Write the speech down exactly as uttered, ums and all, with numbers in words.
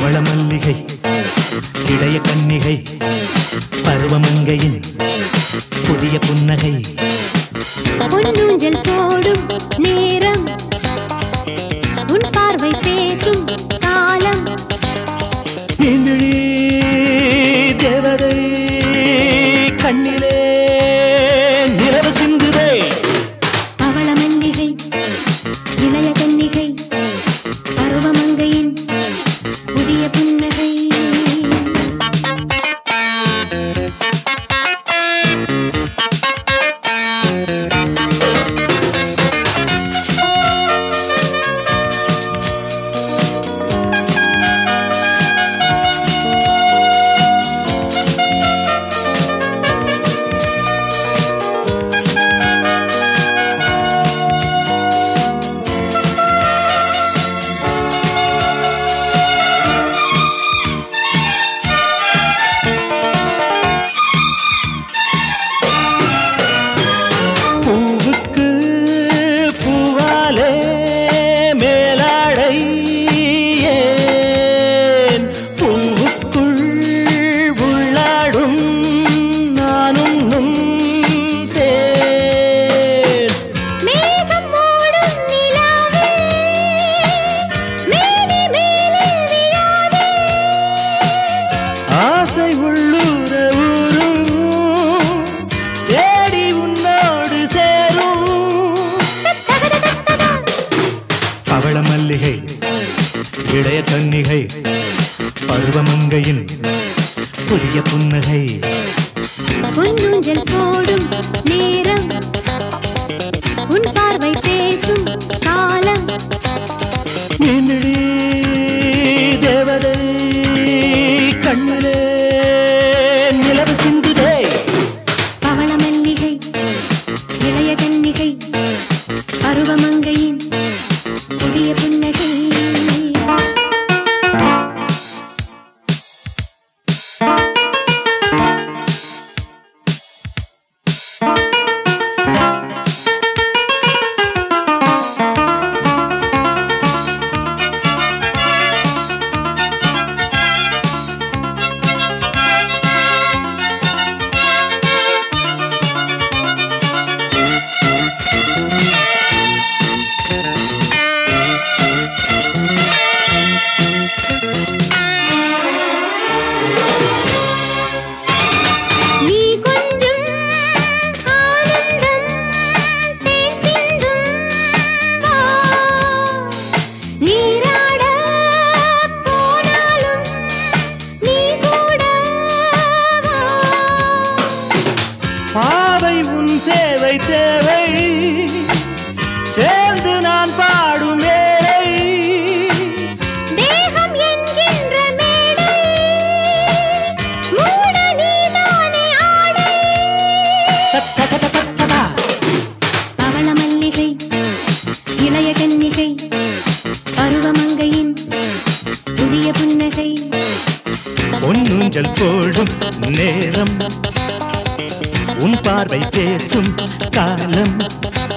பவள மல்லிகை இளைய கன்னிகை பருவமங்கையின் புதிய புன்னகை பொன்னூஞ்சல் போடும் நேரம் உன் பார்வை பேசும் காலம் இந்திழி தேவதை கண்ணிலே நிலவு சிந்துதே பவள மல்லிகை இளைய கன்னிகை பருவமங்கையின் புதிய புன்னகை பவள மல்லிகை இளைய கன்னிகை பருவமங்கையின் புதிய புன்னகை பொன்னூஞ்சல் போடும் நேரம் உன் பார்வை பேசும் காலம் இந்திழி தேவதை கண்ணிலே நிலவு சிந்துதே பவள மல்லிகை இளைய கன்னிகை பருவமங்கையின் புதிய புன்னகை பாவை உன் சேவை தேவை சேர்ந்து நான் பாடும் மேடை தேகம் என்கின்ற மேடை மூட நீதானே ஆடை பவள மல்லிகை இளைய கன்னிகை பருவமங்கையின் புதிய புன்னகை பொன்னூஞ்சல் போடும் நேரம் உன் பார்வை பேசும் காலம்